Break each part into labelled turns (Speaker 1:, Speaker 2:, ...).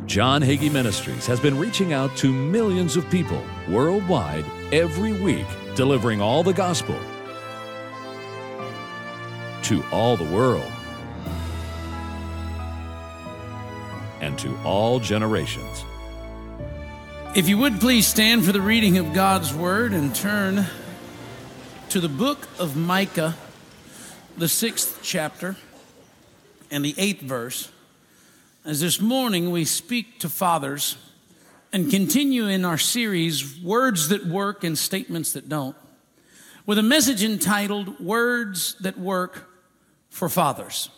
Speaker 1: John Hagee Ministries has been reaching out to millions of people worldwide every week, delivering all the gospel to all the world and to all generations.
Speaker 2: If you would please stand for the reading of God's Word and turn to the book of Micah, the 6th chapter and the 8th verse. As this morning we speak to fathers and continue in our series, Words That Work and Statements That Don't, with a message entitled, Words That Work for Fathers.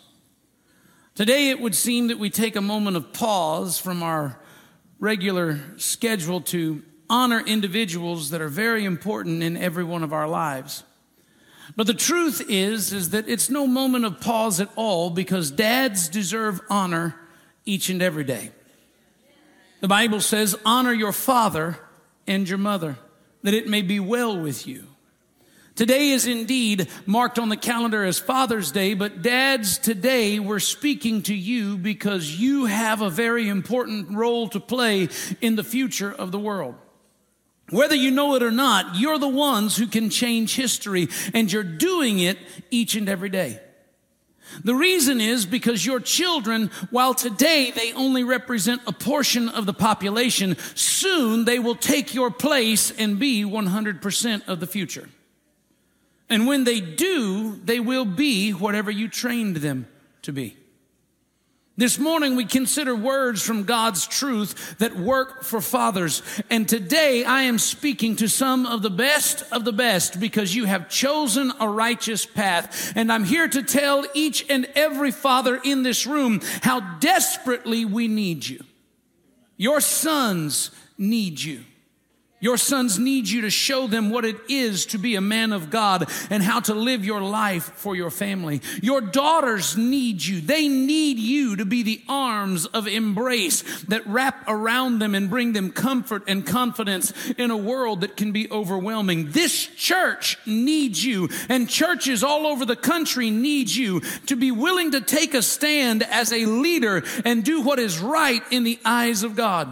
Speaker 2: Today it would seem that we take a moment of pause from our regular schedule to honor individuals that are very important in every one of our lives. But the truth is that it's no moment of pause at all, because dads deserve honor each and every day. The Bible says, honor your father and your mother, that it may be well with you. Today is indeed marked on the calendar as Father's Day, but dads, today we're speaking to you because you have a very important role to play in the future of the world. Whether you know it or not, you're the ones who can change history, and you're doing it each and every day. The reason is because your children, while today they only represent a portion of the population, soon they will take your place and be 100% of the future. And when they do, they will be whatever you trained them to be. This morning we consider words from God's truth that work for fathers. And today I am speaking to some of the best because you have chosen a righteous path. And I'm here to tell each and every father in this room how desperately we need you. Your sons need you. Your sons need you to show them what it is to be a man of God and how to live your life for your family. Your daughters need you. They need you to be the arms of embrace that wrap around them and bring them comfort and confidence in a world that can be overwhelming. This church needs you, and churches all over the country need you to be willing to take a stand as a leader and do what is right in the eyes of God.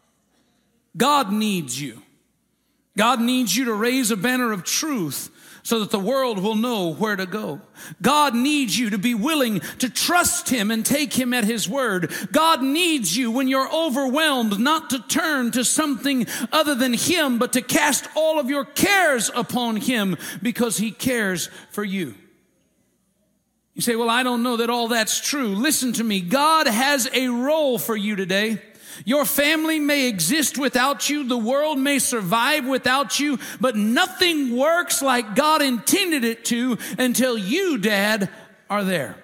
Speaker 2: God needs you. God needs you to raise a banner of truth so that the world will know where to go. God needs you to be willing to trust Him and take Him at His word. God needs you when you're overwhelmed not to turn to something other than Him, but to cast all of your cares upon Him because He cares for you. You say, well, I don't know that all that's true. Listen to me. God has a role for you today. Your family may exist without you. The world may survive without you, but nothing works like God intended it to until you, Dad, are there.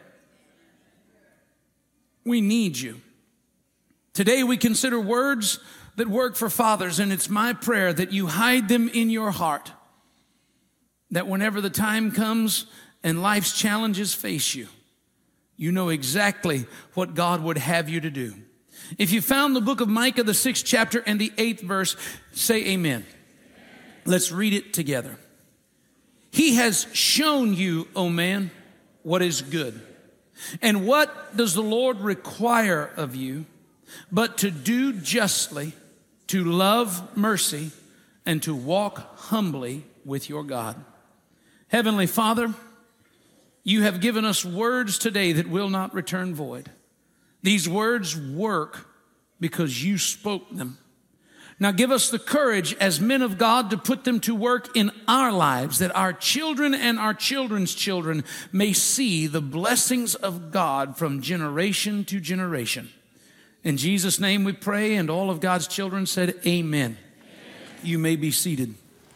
Speaker 2: We need you. Today we consider words that work for fathers, and it's my prayer that you hide them in your heart, that whenever the time comes and life's challenges face you, you know exactly what God would have you to do. If you found the book of Micah, the 6th chapter and the 8th verse, say amen. Let's read it together. He has shown you, O man, what is good. And what does the Lord require of you but to do justly, to love mercy, and to walk humbly with your God? Heavenly Father, you have given us words today that will not return void. These words work because you spoke them. Now give us the courage as men of God to put them to work in our lives, that our children and our children's children may see the blessings of God from generation to generation. In Jesus' name we pray, and all of God's children said amen. You may be seated.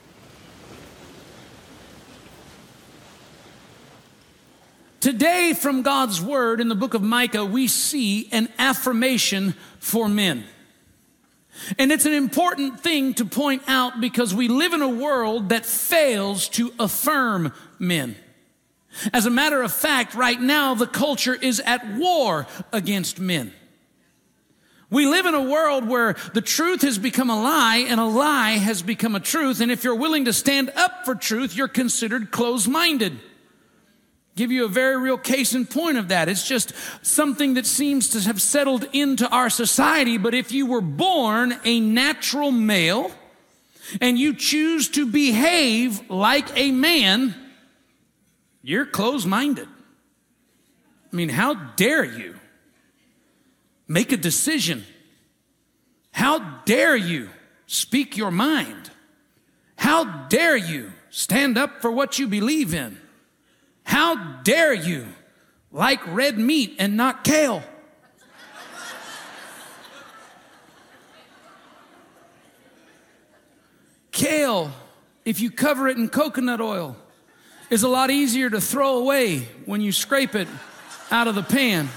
Speaker 2: Today, from God's word in the book of Micah, we see an affirmation for men. And it's an important thing to point out because we live in a world that fails to affirm men. As a matter of fact, right now, the culture is at war against men. We live in a world where the truth has become a lie and a lie has become a truth. And if you're willing to stand up for truth, you're considered closed-minded. Give you a very real case in point of that. It's just something that seems to have settled into our society. But if you were born a natural male and you choose to behave like a man, you're closed-minded. I mean, how dare you make a decision? How dare you speak your mind? How dare you stand up for what you believe in? How dare you like red meat and not kale? Kale, if you cover it in coconut oil, is a lot easier to throw away when you scrape it out of the pan.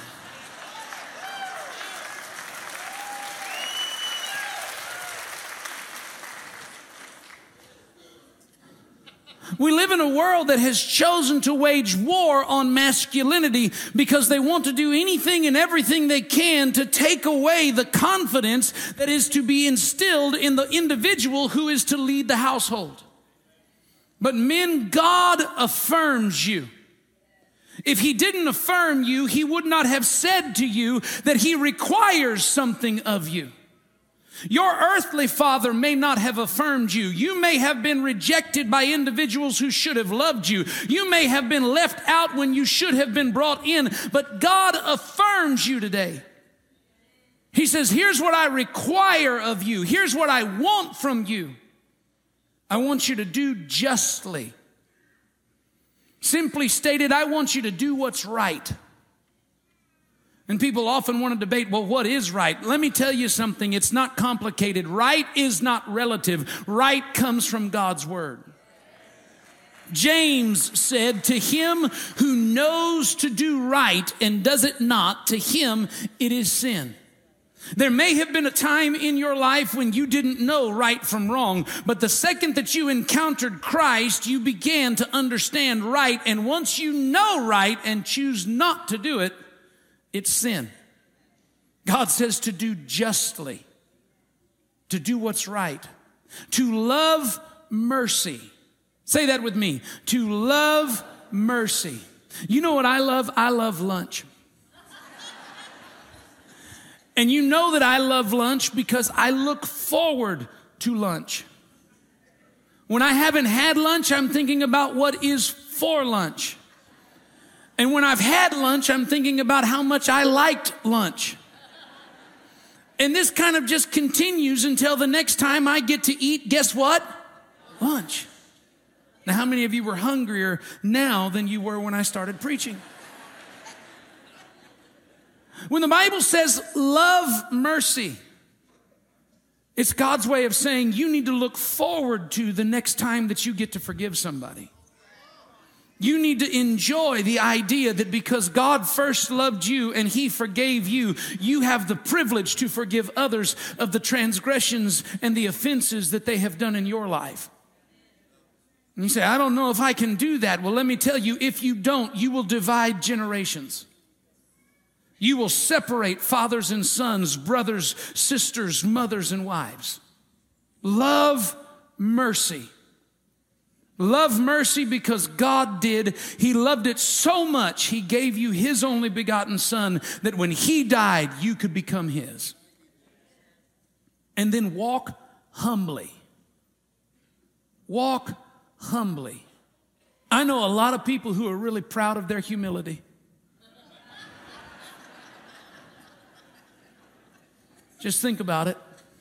Speaker 2: We live in a world that has chosen to wage war on masculinity because they want to do anything and everything they can to take away the confidence that is to be instilled in the individual who is to lead the household. But men, God affirms you. If he didn't affirm you, he would not have said to you that he requires something of you. Your earthly father may not have affirmed you. You may have been rejected by individuals who should have loved you. You may have been left out when you should have been brought in, but God affirms you today. He says, here's what I require of you. Here's what I want from you. I want you to do justly. Simply stated, I want you to do what's right. And people often want to debate, well, what is right? Let me tell you something. It's not complicated. Right is not relative. Right comes from God's word. James said, to him who knows to do right and does it not, to him it is sin. There may have been a time in your life when you didn't know right from wrong, but the second that you encountered Christ, you began to understand right. And once you know right and choose not to do it, it's sin. God says to do justly, to do what's right, to love mercy. Say that with me. To love mercy. You know what I love? I love lunch. And you know that I love lunch because I look forward to lunch. When I haven't had lunch, I'm thinking about what is for lunch. And when I've had lunch, I'm thinking about how much I liked lunch. And this kind of just continues until the next time I get to eat, guess what? Lunch. Now, how many of you were hungrier now than you were when I started preaching? When the Bible says love mercy, it's God's way of saying you need to look forward to the next time that you get to forgive somebody. You need to enjoy the idea that because God first loved you and he forgave you, you have the privilege to forgive others of the transgressions and the offenses that they have done in your life. And you say, I don't know if I can do that. Well, let me tell you, if you don't, you will divide generations. You will separate fathers and sons, brothers, sisters, mothers, and wives. Love mercy. Love mercy because God did. He loved it so much, he gave you his only begotten son that when he died, you could become his. And then walk humbly. Walk humbly. I know a lot of people who are really proud of their humility. Just think about it.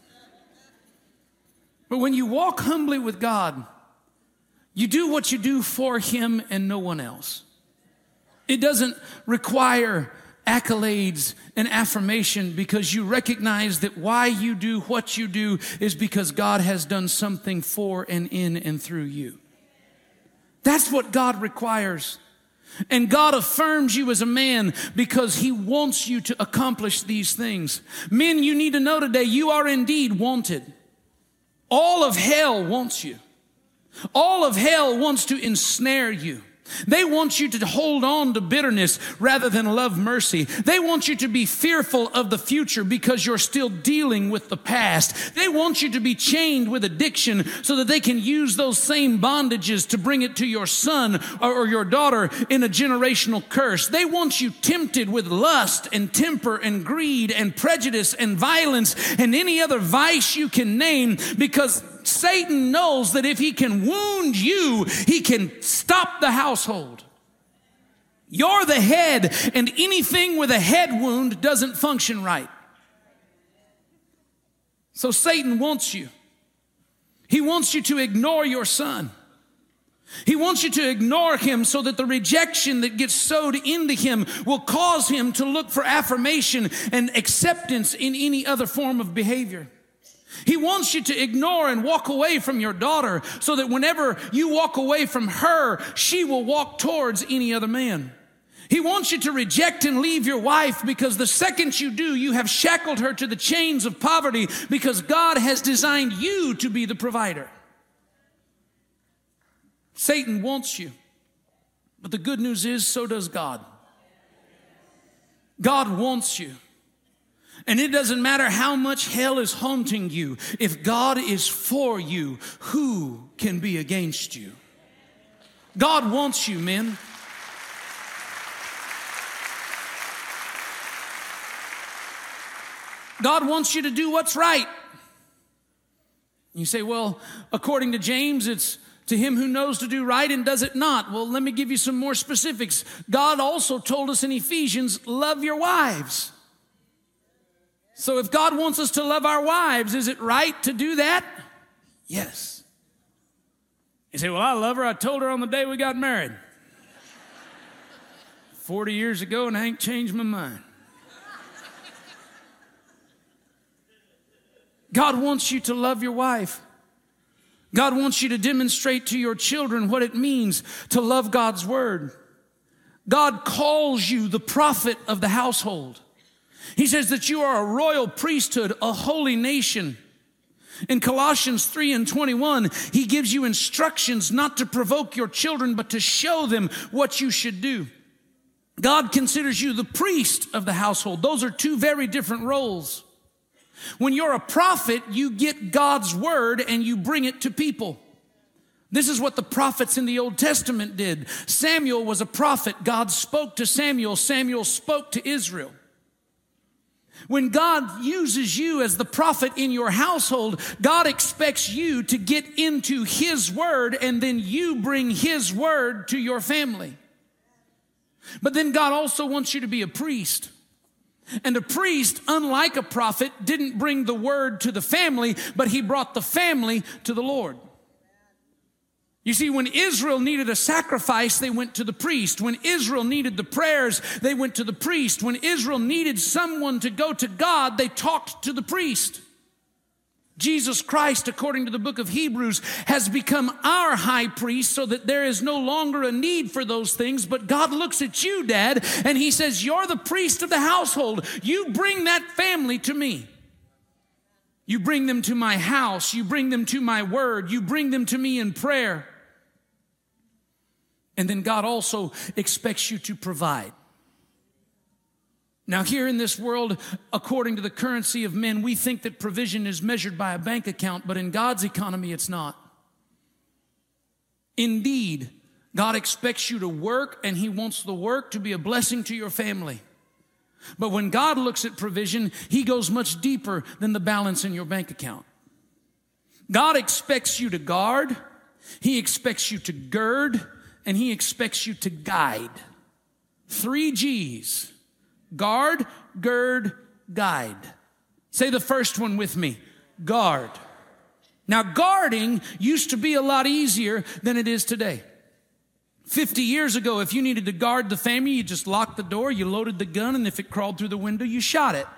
Speaker 2: But when you walk humbly with God, you do what you do for him and no one else. It doesn't require accolades and affirmation because you recognize that why you do what you do is because God has done something for and in and through you. That's what God requires. And God affirms you as a man because he wants you to accomplish these things. Men, you need to know today, you are indeed wanted. All of hell wants you. All of hell wants to ensnare you. They want you to hold on to bitterness rather than love mercy. They want you to be fearful of the future because you're still dealing with the past. They want you to be chained with addiction so that they can use those same bondages to bring it to your son or your daughter in a generational curse. They want you tempted with lust and temper and greed and prejudice and violence and any other vice you can name, because Satan knows that if he can wound you, he can stop the household. You're the head, and anything with a head wound doesn't function right. So Satan wants you. He wants you to ignore your son. He wants you to ignore him so that the rejection that gets sowed into him will cause him to look for affirmation and acceptance in any other form of behavior. He wants you to ignore and walk away from your daughter so that whenever you walk away from her, she will walk towards any other man. He wants you to reject and leave your wife because the second you do, you have shackled her to the chains of poverty because God has designed you to be the provider. Satan wants you, but the good news is so does God. God wants you. And it doesn't matter how much hell is haunting you. If God is for you, who can be against you? God wants you, men. God wants you to do what's right. You say, well, according to James, it's to him who knows to do right and does it not. Well, let me give you some more specifics. God also told us in Ephesians, love your wives. So if God wants us to love our wives, is it right to do that? Yes. You say, well, I love her. I told her on the day we got married. 40 years ago, and I ain't changed my mind. God wants you to love your wife. God wants you to demonstrate to your children what it means to love God's word. God calls you the prophet of the household. He says that you are a royal priesthood, a holy nation. In Colossians 3:21, he gives you instructions not to provoke your children, but to show them what you should do. God considers you the priest of the household. Those are two very different roles. When you're a prophet, you get God's word and you bring it to people. This is what the prophets in the Old Testament did. Samuel was a prophet. God spoke to Samuel. Samuel spoke to Israel. When God uses you as the prophet in your household, God expects you to get into his word and then you bring his word to your family. But then God also wants you to be a priest. And a priest, unlike a prophet, didn't bring the word to the family, but he brought the family to the Lord. You see, when Israel needed a sacrifice, they went to the priest. When Israel needed the prayers, they went to the priest. When Israel needed someone to go to God, they talked to the priest. Jesus Christ, according to the book of Hebrews, has become our high priest so that there is no longer a need for those things. But God looks at you, Dad, and he says, you're the priest of the household. You bring that family to me. You bring them to my house. You bring them to my word. You bring them to me in prayer. And then God also expects you to provide. Now, here in this world, according to the currency of men, we think that provision is measured by a bank account, but in God's economy, it's not. Indeed, God expects you to work, and he wants the work to be a blessing to your family. But when God looks at provision, he goes much deeper than the balance in your bank account. God expects you to guard, he expects you to gird, and he expects you to guide. 3 G's. Guard, gird, guide. Say the first one with me. Guard. Now, guarding used to be a lot easier than it is today. 50 years ago, if you needed to guard the family, you just locked the door, you loaded the gun, and if it crawled through the window, you shot it.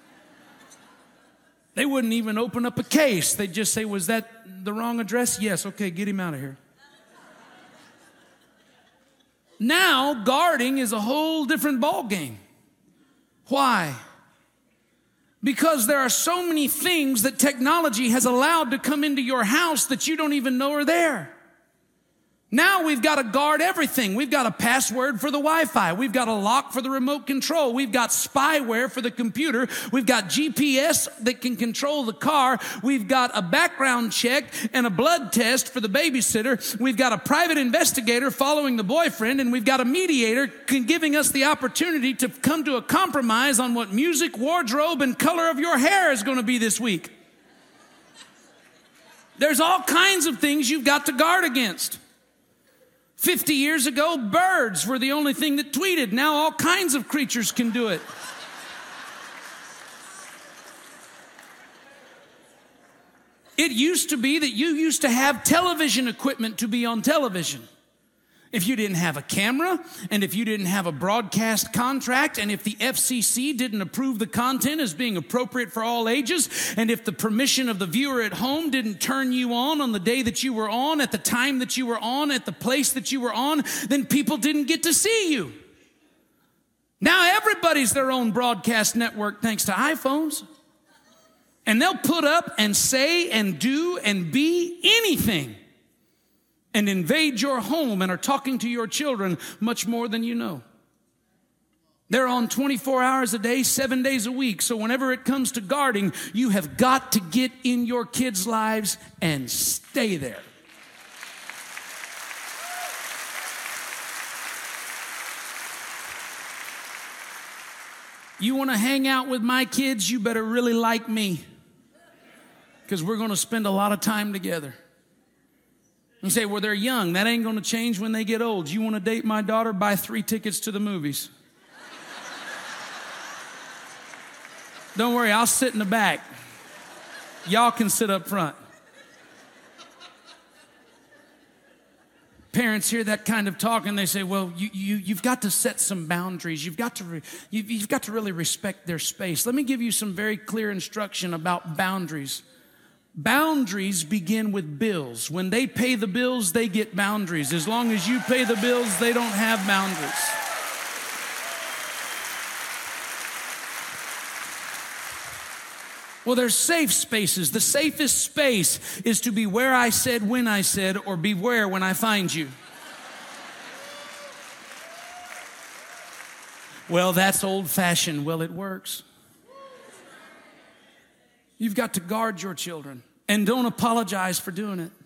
Speaker 2: They wouldn't even open up a case. They'd just say, was that the wrong address? Yes, okay, get him out of here. Now, guarding is a whole different ballgame. Why? Because there are so many things that technology has allowed to come into your house that you don't even know are there. Now we've got to guard everything. We've got a password for the Wi-Fi. We've got a lock for the remote control. We've got spyware for the computer. We've got GPS that can control the car. We've got a background check and a blood test for the babysitter. We've got a private investigator following the boyfriend, and we've got a mediator giving us the opportunity to come to a compromise on what music, wardrobe, and color of your hair is going to be this week. There's all kinds of things you've got to guard against. 50 years ago, birds were the only thing that tweeted. Now all kinds of creatures can do it. It used to be that you used to have television equipment to be on television. If you didn't have a camera, and if you didn't have a broadcast contract, and if the FCC didn't approve the content as being appropriate for all ages, and if the permission of the viewer at home didn't turn you on the day that you were on, at the time that you were on, at the place that you were on, then people didn't get to see you. Now everybody's their own broadcast network thanks to iPhones. And they'll put up and say and do and be anything and invade your home and are talking to your children much more than you know. They're on 24 hours a day, 7 days a week. So whenever it comes to guarding, you have got to get in your kids' lives and stay there. You want to hang out with my kids, you better really like me, because we're going to spend a lot of time together. You say, well, they're young. That ain't going to change when they get old. You want to date my daughter? Buy 3 tickets to the movies. Don't worry, I'll sit in the back. Y'all can sit up front. Parents hear that kind of talk and they say, well, you've got to set some boundaries. You've got to really respect their space. Let me give you some very clear instruction about boundaries. Boundaries begin with bills. When they pay the bills, they get boundaries. As long as you pay the bills, they don't have boundaries. Well, there's safe spaces. The safest space is to be where I said when I said, or beware when I find you. Well, that's old-fashioned. Well, it works. You've got to guard your children, and don't apologize for doing it.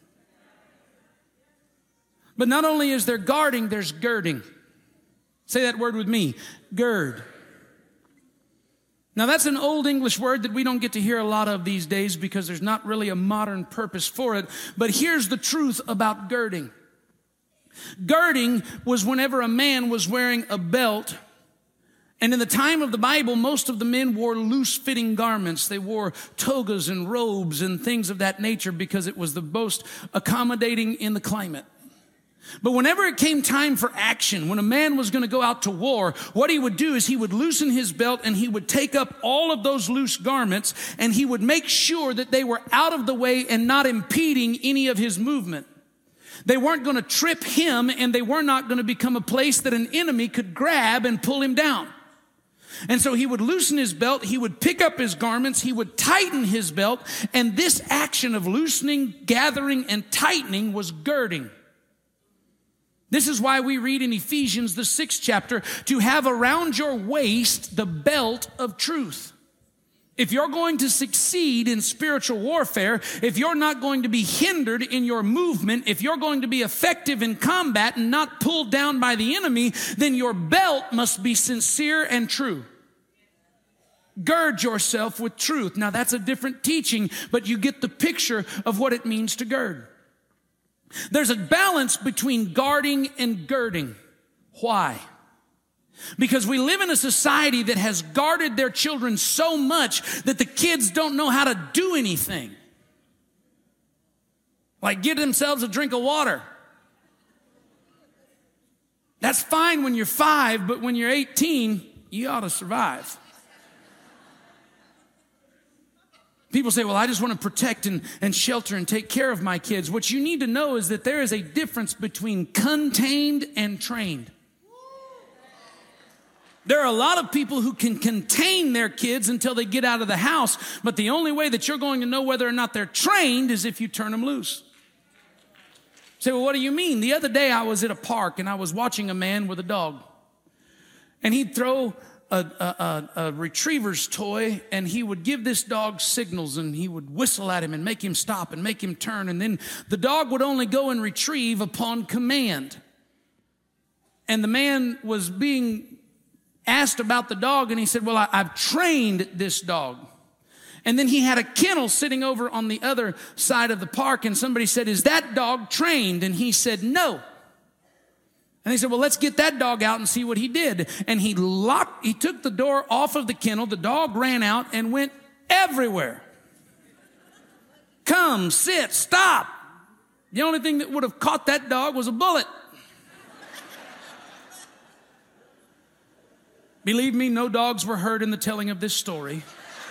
Speaker 2: But not only is there guarding, there's girding. Say that word with me, gird. Now that's an old English word that we don't get to hear a lot of these days because there's not really a modern purpose for it. But here's the truth about girding. Girding was whenever a man was wearing a belt. And in the time of the Bible, most of the men wore loose-fitting garments. They wore togas and robes and things of that nature because it was the most accommodating in the climate. But whenever it came time for action, when a man was going to go out to war, what he would do is he would loosen his belt and he would take up all of those loose garments and he would make sure that they were out of the way and not impeding any of his movement. They weren't going to trip him and they were not going to become a place that an enemy could grab and pull him down. And so he would loosen his belt, he would pick up his garments, he would tighten his belt, and this action of loosening, gathering, and tightening was girding. This is why we read in Ephesians, the 6th chapter, to have around your waist the belt of truth. If you're going to succeed in spiritual warfare, if you're not going to be hindered in your movement, if you're going to be effective in combat and not pulled down by the enemy, then your belt must be sincere and true. Gird yourself with truth. Now that's a different teaching, but you get the picture of what it means to gird. There's a balance between guarding and girding. Why? Because we live in a society that has guarded their children so much that the kids don't know how to do anything. Like get themselves a drink of water. That's fine when you're 5, but when you're 18, you ought to survive. People say, well, I just want to protect and shelter and take care of my kids. What you need to know is that there is a difference between contained and trained. There are a lot of people who can contain their kids until they get out of the house, but the only way that you're going to know whether or not they're trained is if you turn them loose. Say, well, what do you mean? The other day I was at a park and I was watching a man with a dog. And he'd throw a retriever's toy and he would give this dog signals and he would whistle at him and make him stop and make him turn. And then the dog would only go and retrieve upon command. And the man was being asked about the dog and he said, well, I've trained this dog. And then he had a kennel sitting over on the other side of the park and somebody said, is that dog trained? And he said, no. And they said, well, let's get that dog out and see what he did. And he took the door off of the kennel. The dog ran out and went everywhere. Come, sit, stop. The only thing that would have caught that dog was a bullet. Believe me, no dogs were hurt in the telling of this story.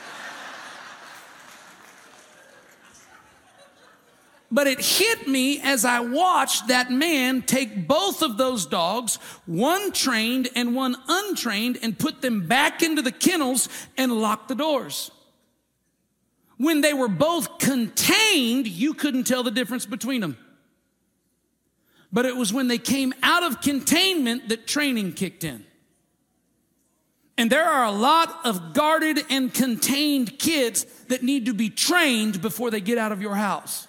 Speaker 2: But it hit me as I watched that man take both of those dogs, one trained and one untrained, and put them back into the kennels and lock the doors. When they were both contained, you couldn't tell the difference between them. But it was when they came out of containment that training kicked in. And there are a lot of guarded and contained kids that need to be trained before they get out of your house.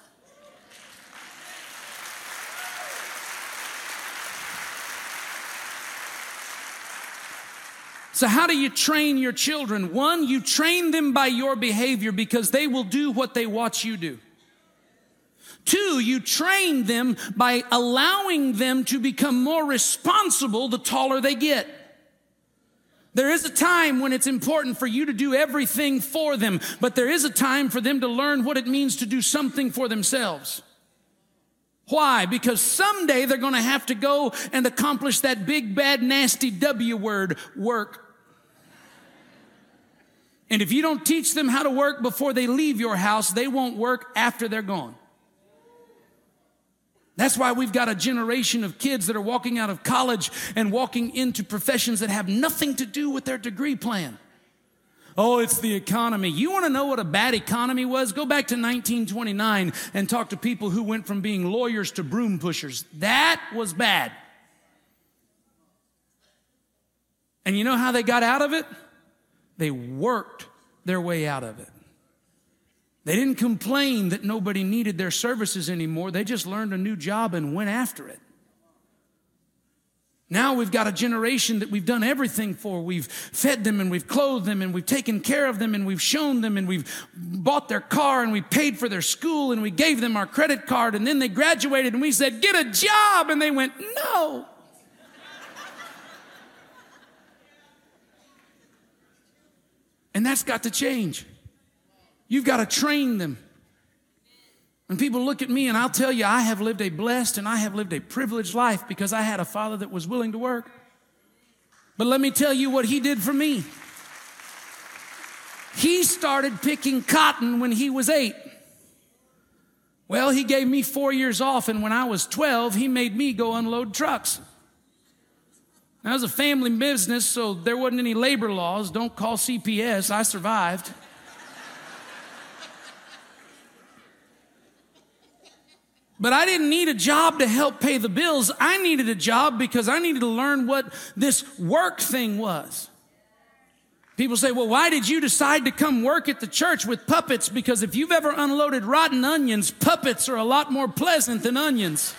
Speaker 2: So how do you train your children? One, you train them by your behavior because they will do what they watch you do. Two, you train them by allowing them to become more responsible the taller they get. There is a time when it's important for you to do everything for them, but there is a time for them to learn what it means to do something for themselves. Why? Because someday they're going to have to go and accomplish that big, bad, nasty W word, work. And if you don't teach them how to work before they leave your house, they won't work after they're gone. That's why we've got a generation of kids that are walking out of college and walking into professions that have nothing to do with their degree plan. Oh, it's the economy. You want to know what a bad economy was? Go back to 1929 and talk to people who went from being lawyers to broom pushers. That was bad. And you know how they got out of it? They worked their way out of it. They didn't complain that nobody needed their services anymore. They just learned a new job and went after it. Now we've got a generation that we've done everything for. We've fed them and we've clothed them and we've taken care of them and we've shown them and we've bought their car and we paid for their school and we gave them our credit card and then they graduated and we said, get a job. And they went, no. And that's got to change. You've got to train them. And people look at me and I'll tell you, I have lived a blessed and I have lived a privileged life because I had a father that was willing to work. But let me tell you what he did for me. He started picking cotton when he was 8. Well, he gave me 4 years off, and when I was 12, he made me go unload trucks. Now, it was a family business, so there wasn't any labor laws. Don't call CPS. I survived. But I didn't need a job to help pay the bills. I needed a job because I needed to learn what this work thing was. People say, well, why did you decide to come work at the church with puppets? Because if you've ever unloaded rotten onions, puppets are a lot more pleasant than onions.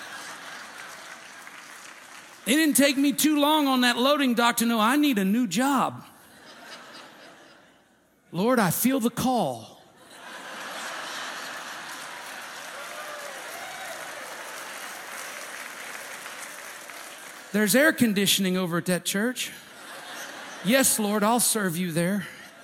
Speaker 2: It didn't take me too long on that loading dock to know I need a new job. Lord, I feel the call. There's air conditioning over at that church. Yes, Lord, I'll serve you there.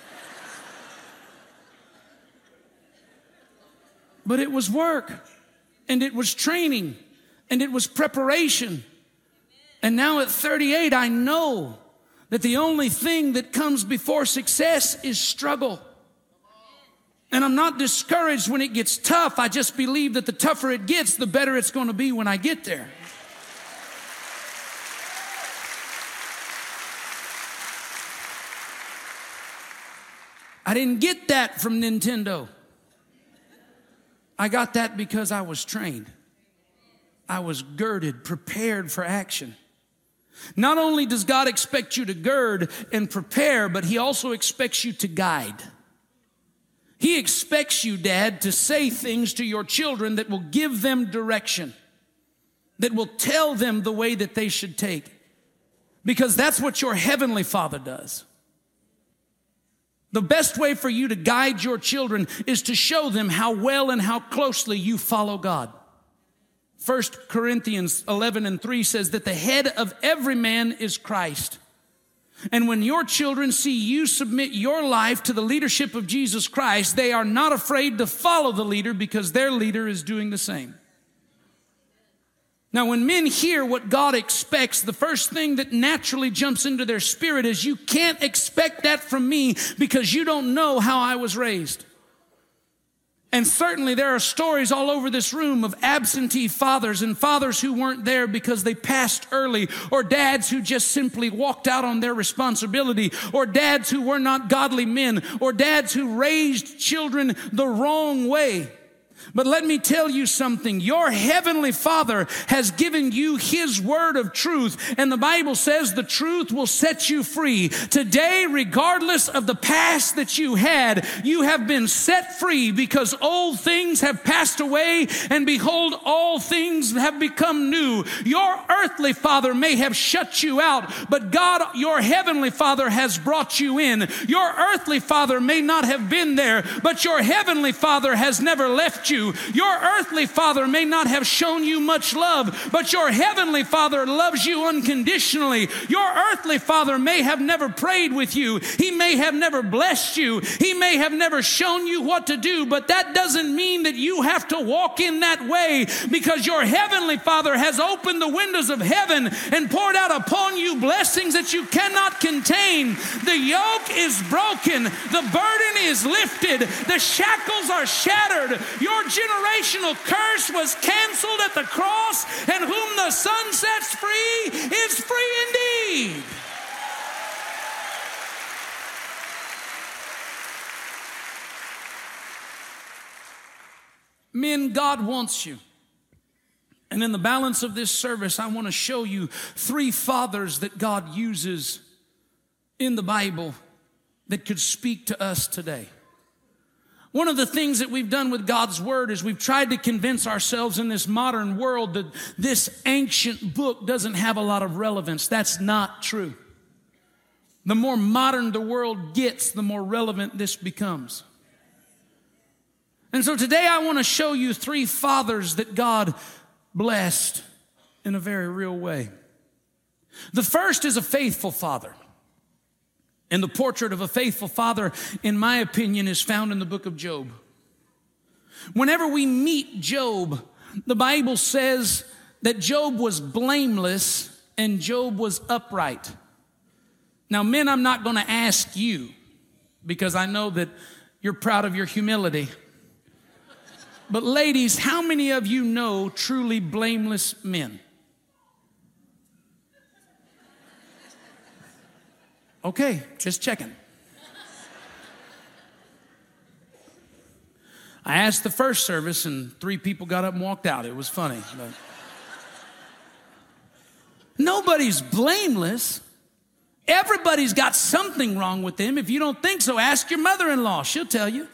Speaker 2: But it was work, and it was training, and it was preparation. And now at 38, I know that the only thing that comes before success is struggle. And I'm not discouraged when it gets tough. I just believe that the tougher it gets, the better it's going to be when I get there. I didn't get that from Nintendo. I got that because I was trained. I was girded, prepared for action. Not only does God expect you to gird and prepare, but He also expects you to guide. He expects you, Dad, to say things to your children that will give them direction, that will tell them the way that they should take, because that's what your Heavenly Father does. The best way for you to guide your children is to show them how well and how closely you follow God. 1 Corinthians 11:3 says that the head of every man is Christ. And when your children see you submit your life to the leadership of Jesus Christ, they are not afraid to follow the leader because their leader is doing the same. Now, when men hear what God expects, the first thing that naturally jumps into their spirit is, you can't expect that from me because you don't know how I was raised. And certainly there are stories all over this room of absentee fathers and fathers who weren't there because they passed early, or dads who just simply walked out on their responsibility, or dads who were not godly men, or dads who raised children the wrong way. But let me tell you something. Your Heavenly Father has given you His word of truth, and the Bible says the truth will set you free. Today, regardless of the past that you had, you have been set free because old things have passed away, and behold, all things have become new. Your earthly father may have shut you out, but God, your Heavenly Father, has brought you in. Your earthly father may not have been there, but your Heavenly Father has never left you. Your earthly father may not have shown you much love, but your Heavenly Father loves you unconditionally. Your earthly father may have never prayed with you. He may have never blessed you. He may have never shown you what to do, but that doesn't mean that you have to walk in that way, because your Heavenly Father has opened the windows of heaven and poured out upon you blessings that you cannot contain. The yoke is broken. The burden is lifted. The shackles are shattered. Your generational curse was canceled at the cross, and whom the Son sets free is free indeed. Men, God wants you. And in the balance of this service, I want to show you 3 fathers that God uses in the Bible that could speak to us today. One of the things that we've done with God's Word is we've tried to convince ourselves in this modern world that this ancient book doesn't have a lot of relevance. That's not true. The more modern the world gets, the more relevant this becomes. And so today I want to show you 3 fathers that God blessed in a very real way. The first is a faithful father. And the portrait of a faithful father, in my opinion, is found in the book of Job. Whenever we meet Job, the Bible says that Job was blameless and Job was upright. Now, men, I'm not going to ask you, because I know that you're proud of your humility. But ladies, how many of you know truly blameless men? Okay, just checking. I asked the first service and 3 people got up and walked out. It was funny. But nobody's blameless. Everybody's got something wrong with them. If you don't think so, ask your mother-in-law. She'll tell you.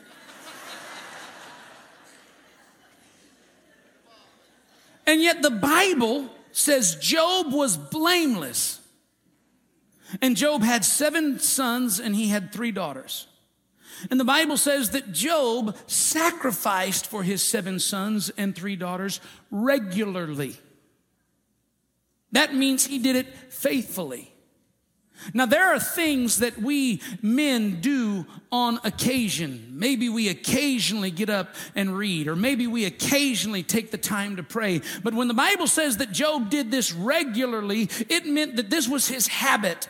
Speaker 2: And yet the Bible says Job was blameless. And Job had 7 sons and he had 3 daughters. And the Bible says that Job sacrificed for his 7 sons and 3 daughters regularly. That means he did it faithfully. Now, there are things that we men do on occasion. Maybe we occasionally get up and read, or maybe we occasionally take the time to pray. But when the Bible says that Job did this regularly, it meant that this was his habit.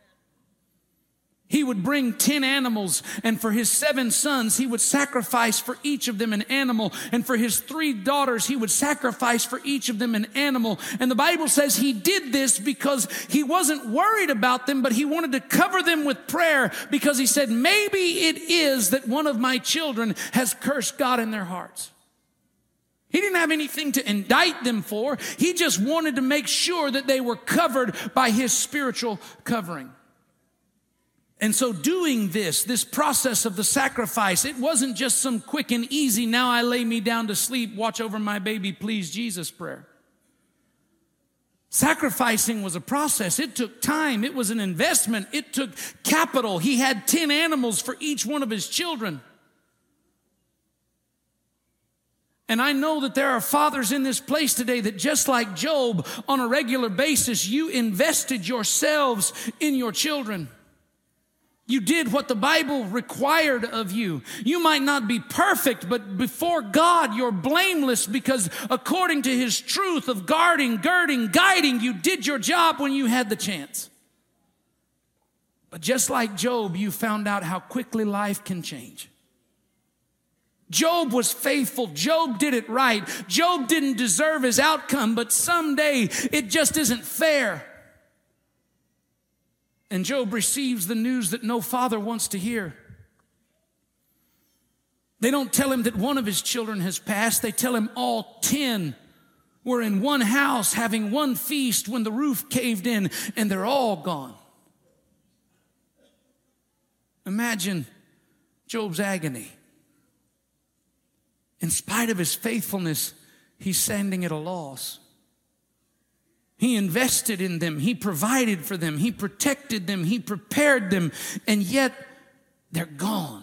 Speaker 2: He would bring 10 animals, and for his 7 sons, he would sacrifice for each of them an animal. And for his 3 daughters, he would sacrifice for each of them an animal. And the Bible says he did this because he wasn't worried about them, but he wanted to cover them with prayer, because he said, maybe it is that one of my children has cursed God in their hearts. He didn't have anything to indict them for. He just wanted to make sure that they were covered by his spiritual covering. And so doing this process of the sacrifice, it wasn't just some quick and easy, now I lay me down to sleep, watch over my baby, please Jesus prayer. Sacrificing was a process. It took time. It was an investment. It took capital. He had 10 animals for each one of his children. And I know that there are fathers in this place today that just like Job, on a regular basis, you invested yourselves in your children. You did what the Bible required of you. You might not be perfect, but before God, you're blameless because according to his truth of guarding, girding, guiding, you did your job when you had the chance. But just like Job, you found out how quickly life can change. Job was faithful. Job did it right. Job didn't deserve his outcome, but someday it just isn't fair. And Job receives the news that no father wants to hear. They don't tell him that one of his children has passed. They tell him all 10 were in one house having one feast when the roof caved in and they're all gone. Imagine Job's agony. In spite of his faithfulness, he's standing at a loss. He invested in them. He provided for them. He protected them. He prepared them. And yet, they're gone.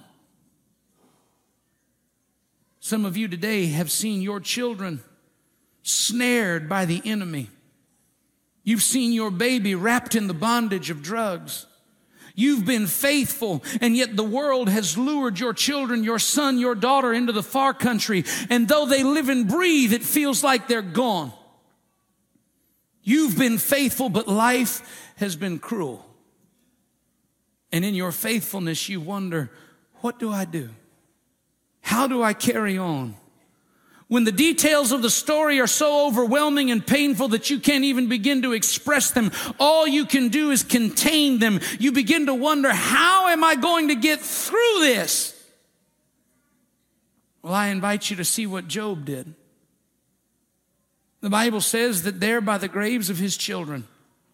Speaker 2: Some of you today have seen your children snared by the enemy. You've seen your baby wrapped in the bondage of drugs. You've been faithful, and yet the world has lured your children, your son, your daughter into the far country. And though they live and breathe, it feels like they're gone. You've been faithful, but life has been cruel. And in your faithfulness, you wonder, what do I do? How do I carry on? When the details of the story are so overwhelming and painful that you can't even begin to express them, all you can do is contain them. You begin to wonder, how am I going to get through this? Well, I invite you to see what Job did. The Bible says that there by the graves of his children,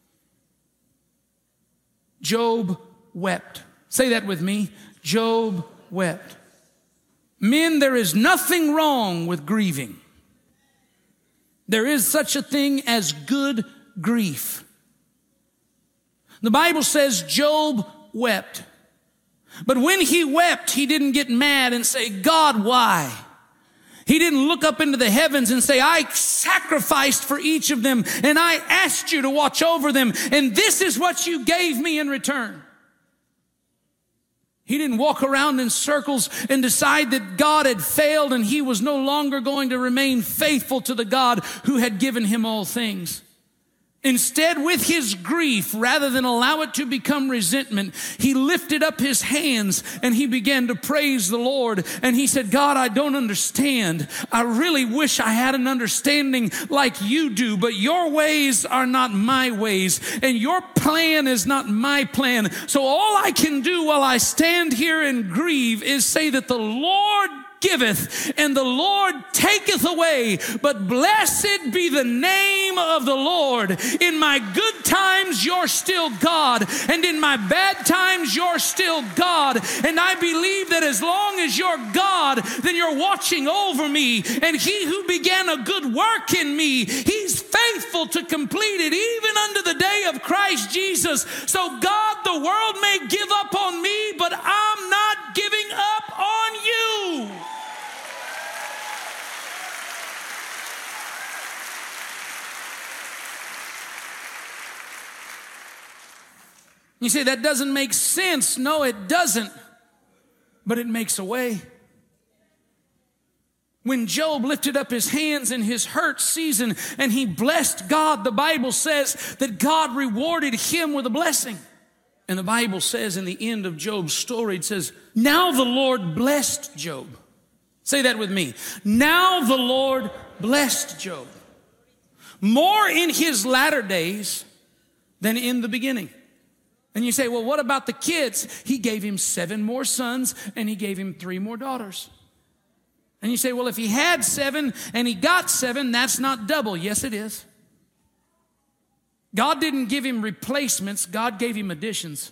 Speaker 2: Job wept. Say that with me. Job wept. Men, there is nothing wrong with grieving. There is such a thing as good grief. The Bible says Job wept. But when he wept, he didn't get mad and say, God, why? He didn't look up into the heavens and say, I sacrificed for each of them and I asked you to watch over them and this is what you gave me in return. He didn't walk around in circles and decide that God had failed and he was no longer going to remain faithful to the God who had given him all things. Instead, with his grief, rather than allow it to become resentment, he lifted up his hands and he began to praise the Lord. And he said, God, I don't understand. I really wish I had an understanding like you do, but your ways are not my ways and your plan is not my plan. So all I can do while I stand here and grieve is say that the Lord giveth and the Lord taketh away, but blessed be the name of the Lord. In my good times, you're still God, and in my bad times, you're still God. And I believe that as long as you're God, then you're watching over me, and he who began a good work in me, he's faithful to complete it, even unto the day of Christ Jesus. So God, the world may give up on me, but I'm not giving up on you. You say, that doesn't make sense. No, it doesn't. But it makes a way. When Job lifted up his hands in his hurt season and he blessed God, the Bible says that God rewarded him with a blessing. And the Bible says in the end of Job's story, it says, now the Lord blessed Job. Say that with me. Now the Lord blessed Job more in his latter days than in the beginning. And you say, well, what about the kids? He gave him 7 more sons and he gave him 3 more daughters. And you say, well, if he had 7 and he got 7, that's not double. Yes, it is. God didn't give him replacements. God gave him additions.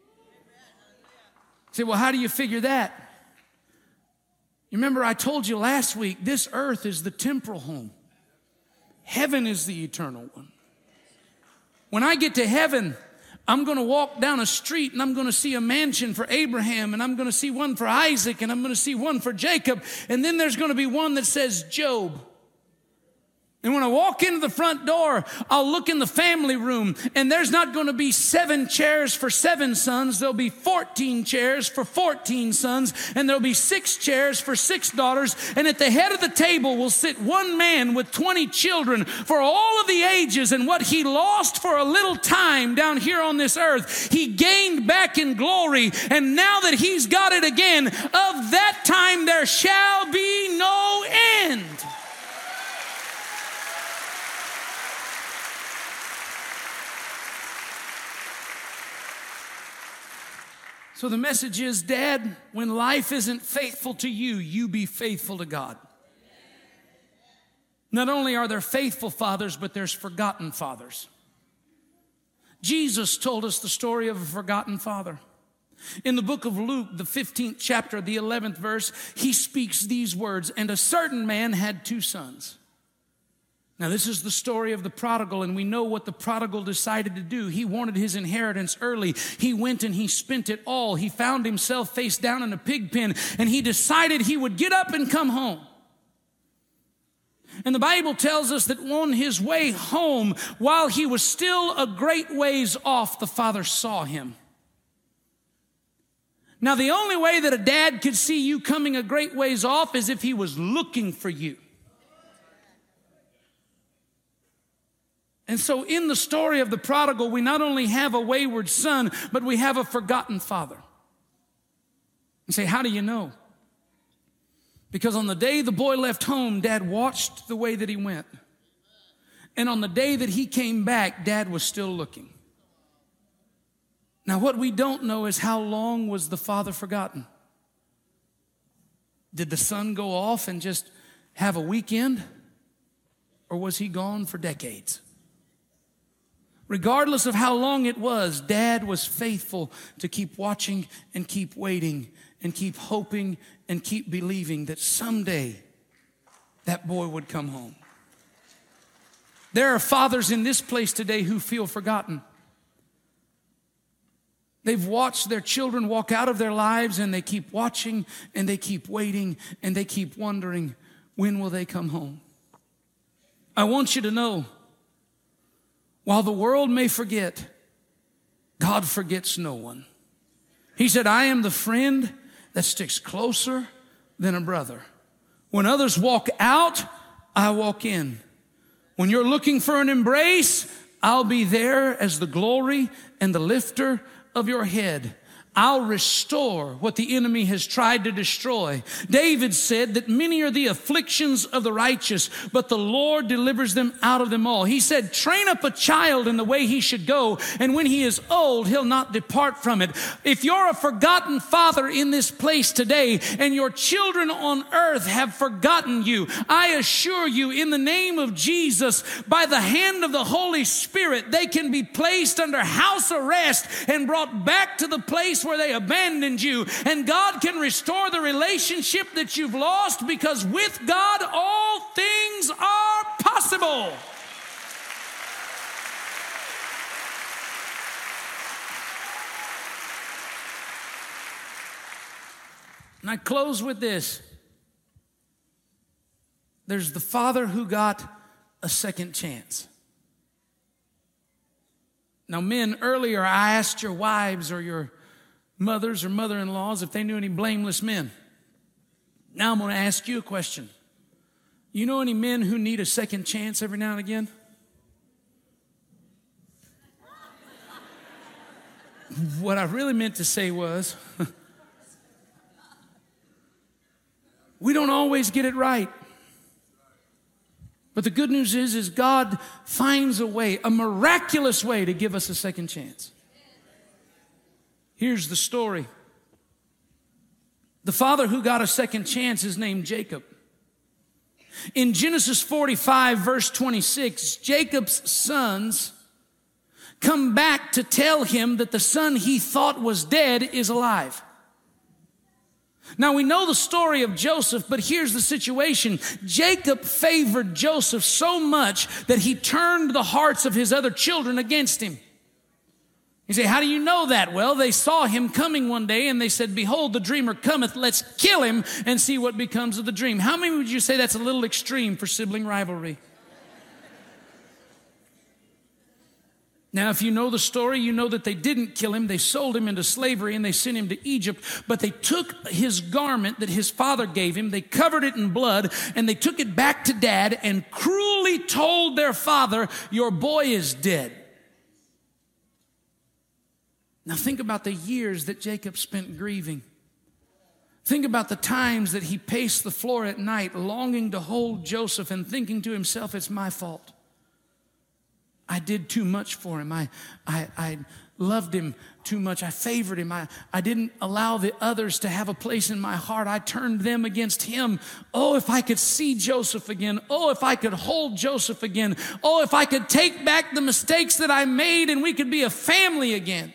Speaker 2: You say, well, how do you figure that? You remember I told you last week, this earth is the temporal home. Heaven is the eternal one. When I get to heaven, I'm going to walk down a street and I'm going to see a mansion for Abraham, and I'm going to see one for Isaac, and I'm going to see one for Jacob, and then there's going to be one that says Job. And when I walk into the front door, I'll look in the family room, and there's not going to be 7 chairs for 7 sons. There'll be 14 chairs for 14 sons, and there'll be 6 chairs for 6 daughters. And at the head of the table will sit one man with 20 children for all of the ages. And what he lost for a little time down here on this earth, he gained back in glory. And now that he's got it again, of that time there shall be no end. So the message is, Dad, when life isn't faithful to you, you be faithful to God. Not only are there faithful fathers, but there's forgotten fathers. Jesus told us the story of a forgotten father. In the book of Luke, the 15th chapter, the 11th verse, he speaks these words, and a certain man had 2 sons. Now, this is the story of the prodigal, and we know what the prodigal decided to do. He wanted his inheritance early. He went and he spent it all. He found himself face down in a pig pen, and he decided he would get up and come home. And the Bible tells us that on his way home, while he was still a great ways off, the father saw him. Now, the only way that a dad could see you coming a great ways off is if he was looking for you. And so in the story of the prodigal, we not only have a wayward son, but we have a forgotten father. You say, how do you know? Because on the day the boy left home, Dad watched the way that he went. And on the day that he came back, Dad was still looking. Now, what we don't know is how long was the father forgotten? Did the son go off and just have a weekend? Or was he gone for decades? Regardless of how long it was, Dad was faithful to keep watching and keep waiting and keep hoping and keep believing that someday that boy would come home. There are fathers in this place today who feel forgotten. They've watched their children walk out of their lives, and they keep watching and they keep waiting and they keep wondering, when will they come home? I want you to know, while the world may forget, God forgets no one. He said, I am the friend that sticks closer than a brother. When others walk out, I walk in. When you're looking for an embrace, I'll be there as the glory and the lifter of your head. I'll restore what the enemy has tried to destroy. David said that many are the afflictions of the righteous, but the Lord delivers them out of them all. He said, train up a child in the way he should go, and when he is old, he'll not depart from it. If you're a forgotten father in this place today, and your children on earth have forgotten you, I assure you, in the name of Jesus, by the hand of the Holy Spirit, they can be placed under house arrest and brought back to the place where they abandoned you, and God can restore the relationship that you've lost, because with God all things are possible. And I close with this. There's the father who got a second chance. Now, men, earlier I asked your wives or your mothers or mother-in-laws if they knew any blameless men. Now I'm going to ask you a question. You know any men who need a second chance every now and again? What I really meant to say was, we don't always get it right. But the good news is God finds a way, a miraculous way, to give us a second chance. Here's the story. The father who got a second chance is named Jacob. In Genesis 45, verse 26, Jacob's sons come back to tell him that the son he thought was dead is alive. Now we know the story of Joseph, but here's the situation. Jacob favored Joseph so much that he turned the hearts of his other children against him. You say, how do you know that? Well, they saw him coming one day and they said, behold, the dreamer cometh, let's kill him and see what becomes of the dream. How many would you say that's a little extreme for sibling rivalry? Now, if you know the story, you know that they didn't kill him. They sold him into slavery and they sent him to Egypt. But they took his garment that his father gave him, they covered it in blood, and they took it back to dad and cruelly told their father, your boy is dead. Now think about the years that Jacob spent grieving. Think about the times that he paced the floor at night longing to hold Joseph and thinking to himself, it's my fault. I did too much for him. I loved him too much. I favored him. I didn't allow the others to have a place in my heart. I turned them against him. Oh, if I could see Joseph again. Oh, if I could hold Joseph again. Oh, if I could take back the mistakes that I made and we could be a family again.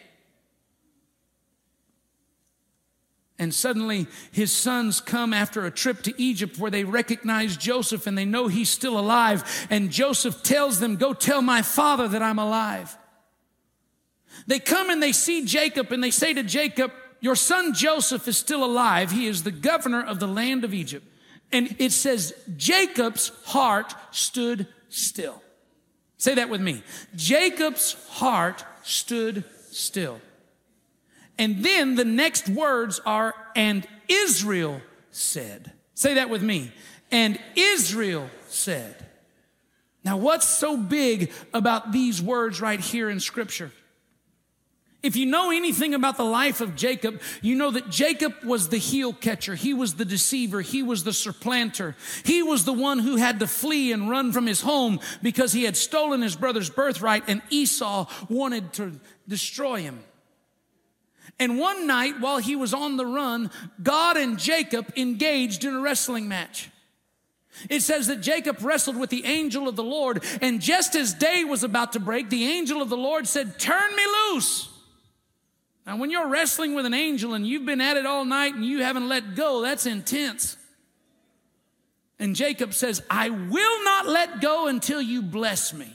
Speaker 2: And suddenly his sons come after a trip to Egypt where they recognize Joseph and they know he's still alive. And Joseph tells them, go tell my father that I'm alive. They come and they see Jacob and they say to Jacob, your son Joseph is still alive. He is the governor of the land of Egypt. And it says, Jacob's heart stood still. Say that with me. Jacob's heart stood still. And then the next words are, and Israel said. Say that with me. And Israel said. Now, what's so big about these words right here in Scripture? If you know anything about the life of Jacob, you know that Jacob was the heel catcher. He was the deceiver. He was the supplanter. He was the one who had to flee and run from his home because he had stolen his brother's birthright and Esau wanted to destroy him. And one night while he was on the run, God and Jacob engaged in a wrestling match. It says that Jacob wrestled with the angel of the Lord, and just as day was about to break, the angel of the Lord said, turn me loose. Now, when you're wrestling with an angel and you've been at it all night and you haven't let go, that's intense. And Jacob says, I will not let go until you bless me.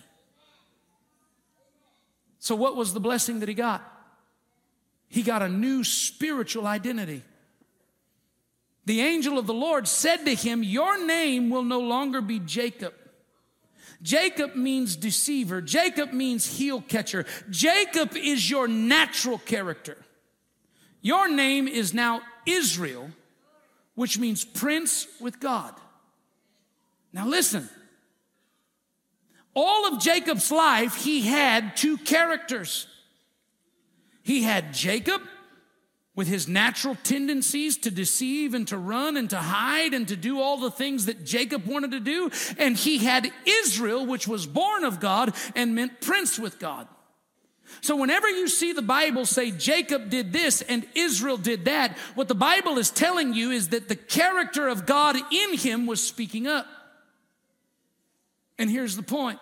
Speaker 2: So what was the blessing that he got? He got a new spiritual identity. The angel of the Lord said to him, your name will no longer be Jacob. Jacob means deceiver. Jacob means heel catcher. Jacob is your natural character. Your name is now Israel, which means prince with God. Now listen. All of Jacob's life, he had two characters. He had Jacob with his natural tendencies to deceive and to run and to hide and to do all the things that Jacob wanted to do. And he had Israel, which was born of God and meant prince with God. So whenever you see the Bible say Jacob did this and Israel did that, what the Bible is telling you is that the character of God in him was speaking up. And here's the point.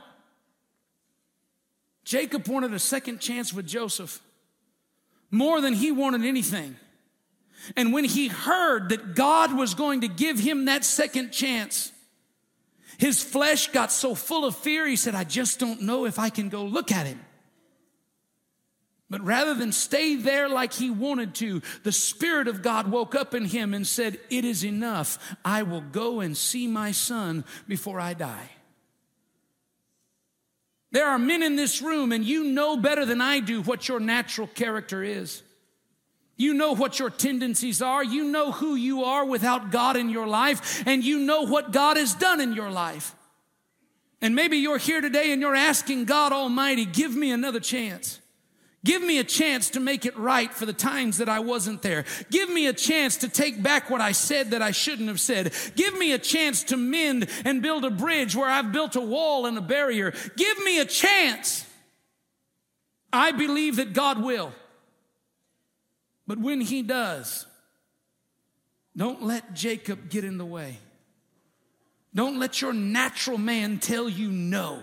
Speaker 2: Jacob wanted a second chance with Joseph more than he wanted anything. And when he heard that God was going to give him that second chance, his flesh got so full of fear, he said, I just don't know if I can go look at him. But rather than stay there like he wanted to, the Spirit of God woke up in him and said, it is enough. I will go and see my son before I die. There are men in this room, and you know better than I do what your natural character is. You know what your tendencies are. You know who you are without God in your life, and you know what God has done in your life. And maybe you're here today and you're asking God Almighty, give me another chance. Give me a chance to make it right for the times that I wasn't there. Give me a chance to take back what I said that I shouldn't have said. Give me a chance to mend and build a bridge where I've built a wall and a barrier. Give me a chance. I believe that God will. But when he does, Don't let Jacob get in the way. Don't let your natural man tell you no.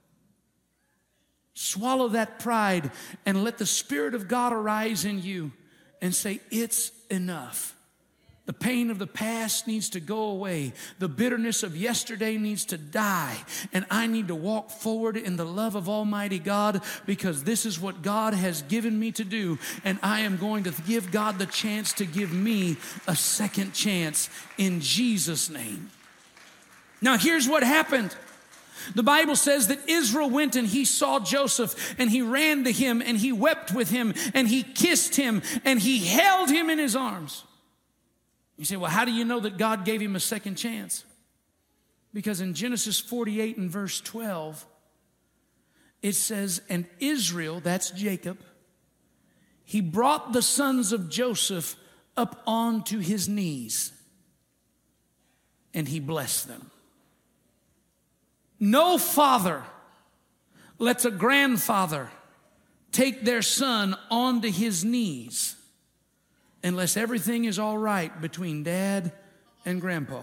Speaker 2: Swallow that pride and let the Spirit of God arise in you and say, it's enough. The pain of the past needs to go away. The bitterness of yesterday needs to die. And I need to walk forward in the love of Almighty God, because this is what God has given me to do. And I am going to give God the chance to give me a second chance in Jesus' name. Now here's what happened. The Bible says that Israel went and he saw Joseph, and he ran to him, and he wept with him, and he kissed him, and he held him in his arms. You say, well, how do you know that God gave him a second chance? Because in Genesis 48 and verse 12, it says, and Israel, that's Jacob, he brought the sons of Joseph up onto his knees, and he blessed them. No father lets a grandfather take their son onto his knees unless everything is all right between dad and grandpa.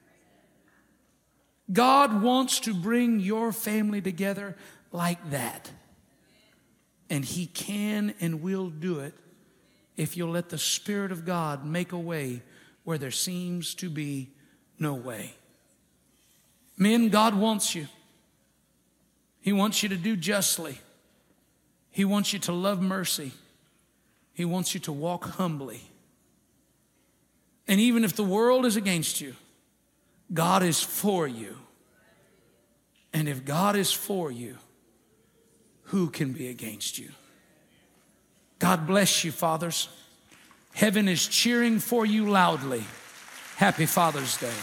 Speaker 2: God wants to bring your family together like that. And he can and will do it if you'll let the Spirit of God make a way where there seems to be no way. Men, God wants you. He wants you to do justly. He wants you to love mercy. He wants you to walk humbly. And even if the world is against you, God is for you. And if God is for you, who can be against you? God bless you, fathers. Heaven is cheering for you loudly. Happy Father's Day.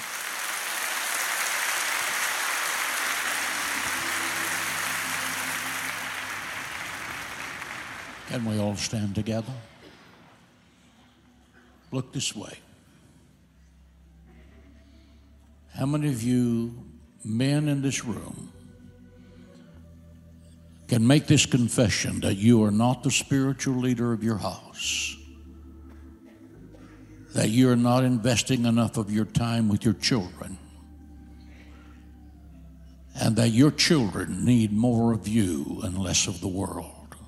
Speaker 3: Can we all stand together? Look this way. How many of you men in this room can make this confession that you are not the spiritual leader of your house, that you are not investing enough of your time with your children, and that your children need more of you and less of the world?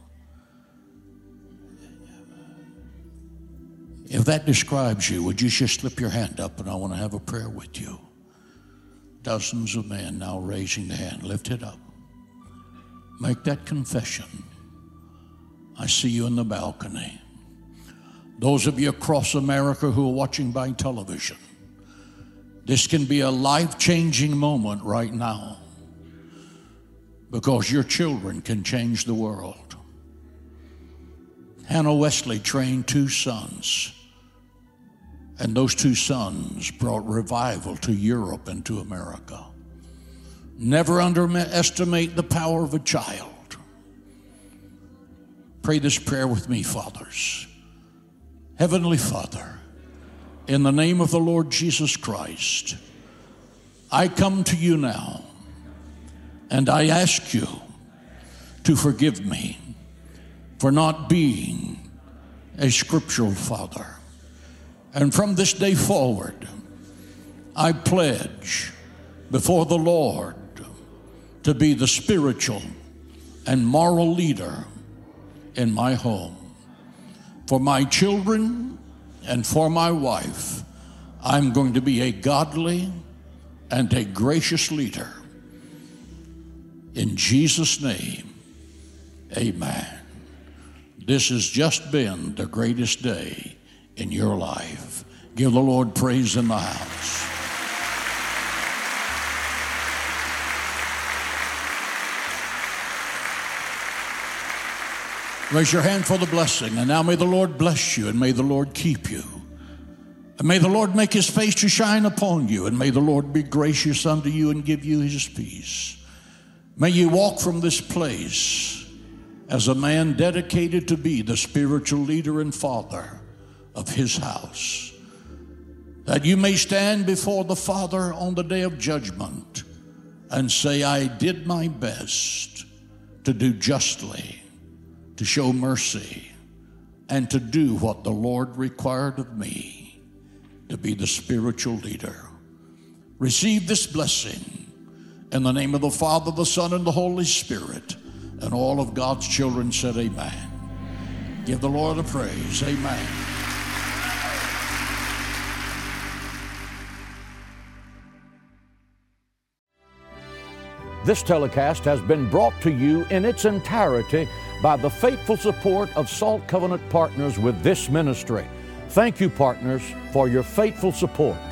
Speaker 3: If that describes you, would you just slip your hand up, and I want to have a prayer with you. Dozens of men now raising their hand. Lift it up. Make that confession. I see you in the balcony. Those of you across America who are watching by television, this can be a life-changing moment right now, because your children can change the world. Hannah Wesley trained 2 sons, and those 2 sons brought revival to Europe and to America. Never underestimate the power of a child. Pray this prayer with me, fathers. Heavenly Father, in the name of the Lord Jesus Christ, I come to you now, and I ask you to forgive me for not being a scriptural father. And from this day forward, I pledge before the Lord to be the spiritual and moral leader in my home. For my children and for my wife, I'm going to be a godly and a gracious leader. In Jesus' name, amen. This has just been the greatest day in your life. Give the Lord praise in the house. Raise your hand for the blessing. And now may the Lord bless you, and may the Lord keep you. And may the Lord make his face to shine upon you, and may the Lord be gracious unto you and give you his peace. May you walk from this place as a man dedicated to be the spiritual leader and father of his house, that you may stand before the Father on the day of judgment and say, I did my best to do justly, to show mercy, and to do what the Lord required of me. to be the spiritual leader. Receive this blessing in the name of the Father, the Son, and the Holy Spirit. And all of God's children said amen. Give the Lord a praise. Amen.
Speaker 4: This telecast has been brought to you in its entirety by the faithful support of Salt Covenant Partners with this ministry. Thank you, partners, for your faithful support.